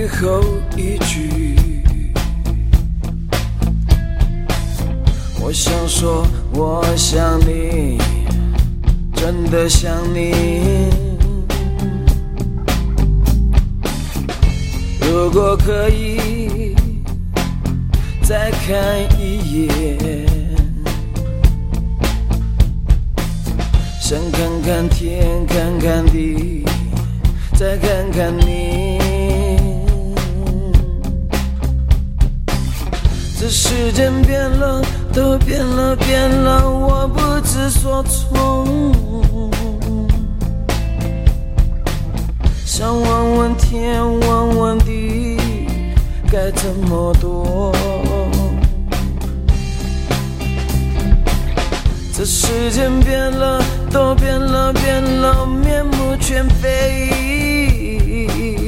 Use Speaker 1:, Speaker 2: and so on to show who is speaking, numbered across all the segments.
Speaker 1: 最后一句。我想说我想你，真的想你。如果可以再看一眼，想看看天，看看地，再看看你。这世间变了，都变了，变了，我不知所措。想问问天，问问地，该怎么躲？这世间变了，都变了，变了，面目全非，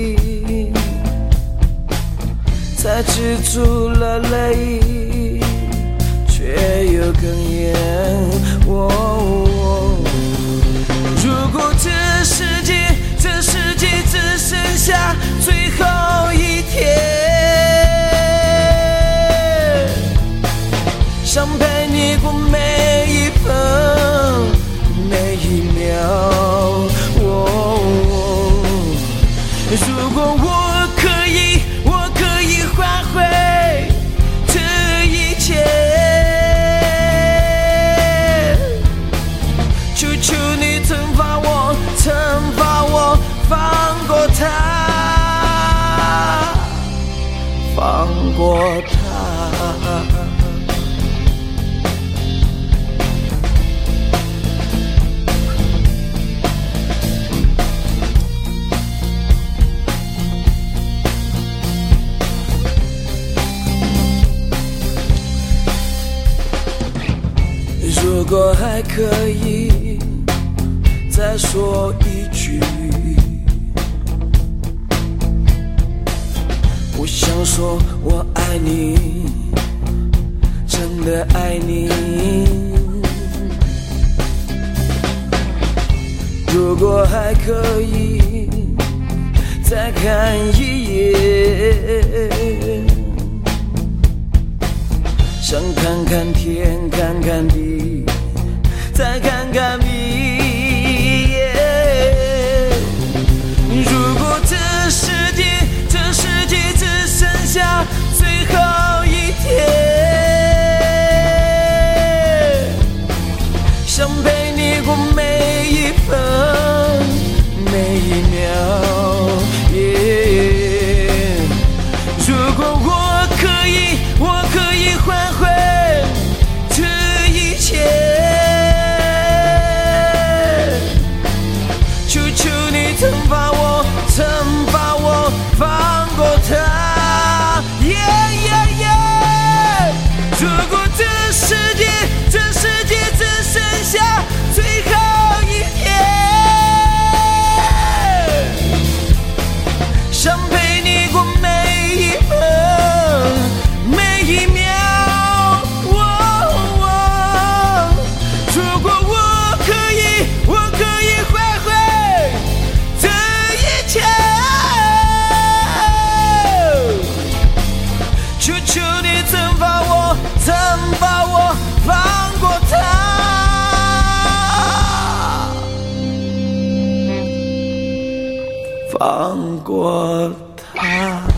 Speaker 1: 才止住了泪，却又哽咽。如果这世界只剩下最后一天，想陪你过每一分每一秒。如果我可以换回这一切，求求你惩罚我，放过他，放过他。如果还可以再说一句，我想说我爱你，真的爱你。如果还可以再看一眼，想看看天，看看地，再看看你。如果这世界只剩下最后一天，想陪你过每一分每一秒。如果我可以换回这一切，求求你惩罚我，放过他。如果这世界只剩下最后一天，想陪你过每一分每一秒。如果我可以换回这一切，求求你惩罚我，放过他，放过他。